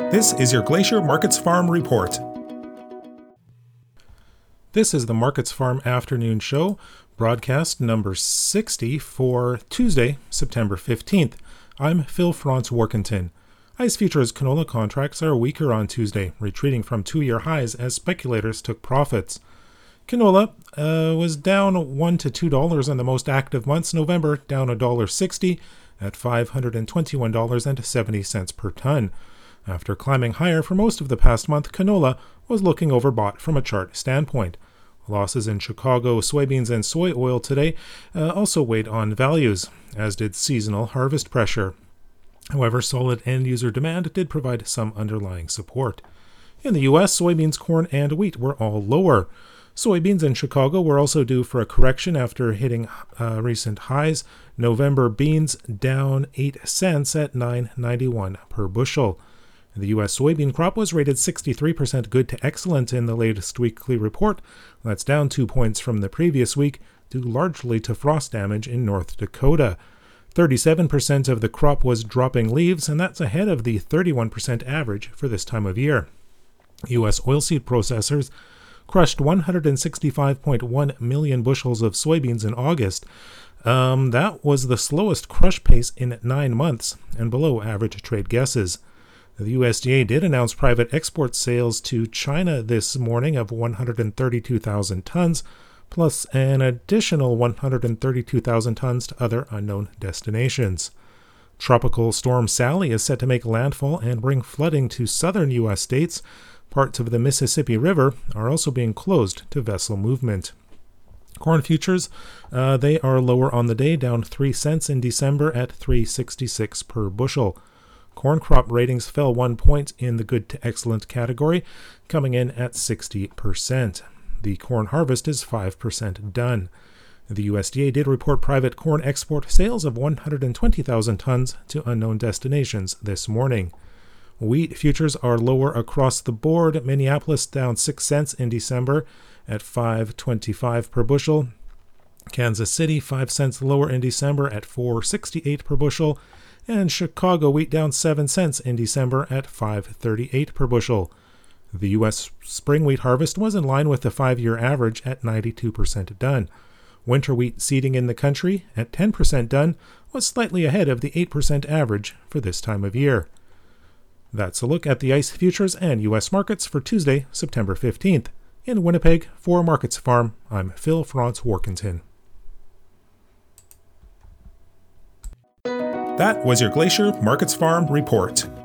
This is your Glacier Markets Farm Report. This is the Markets Farm Afternoon Show, broadcast number 60 for Tuesday, September 15th. I'm Phil Franz Workington. ICE futures canola contracts are weaker on Tuesday, retreating from two-year highs as speculators took profits. Canola was down $1 to $2 in the most active months. November down $1.60 at $521.70 per ton. After climbing higher for most of the past month, canola was looking overbought from a chart standpoint. Losses in Chicago soybeans and soy oil today also weighed on values, as did seasonal harvest pressure. However, solid end-user demand did provide some underlying support. In the U.S., soybeans, corn, and wheat were all lower. Soybeans in Chicago were also due for a correction after hitting recent highs. November beans down 8 cents at $9.91 per bushel. The U.S. soybean crop was rated 63% good to excellent in the latest weekly report. That's down 2 points from the previous week, due largely to frost damage in North Dakota. 37% of the crop was dropping leaves, and that's ahead of the 31% average for this time of year. U.S. oilseed processors crushed 165.1 million bushels of soybeans in August. That was the slowest crush pace in 9 months, and below average trade guesses. The USDA did announce private export sales to China this morning of 132,000 tons, plus an additional 132,000 tons to other unknown destinations. Tropical Storm Sally is set to make landfall and bring flooding to southern U.S. states. Parts of the Mississippi River are also being closed to vessel movement. Corn futures, they are lower on the day, down 3 cents in December at $3.66 per bushel. Corn crop ratings fell 1 point in the good to excellent category, coming in at 60%. The corn harvest is 5% done. The USDA did report private corn export sales of 120,000 tons to unknown destinations this morning. Wheat futures are lower across the board. Minneapolis down 6 cents in December at $5.25 per bushel. Kansas City 5 cents lower in December at $4.68 per bushel. And Chicago wheat down 7 cents in December at $5.38 per bushel. The U.S. spring wheat harvest was in line with the 5-year average at 92% done. Winter wheat seeding in the country at 10% done was slightly ahead of the 8% average for this time of year. That's a look at the ICE futures and U.S. markets for Tuesday, September 15th. In Winnipeg, for Markets Farm, I'm Phil Franz Workington. That was your Glacier Markets Farm Report.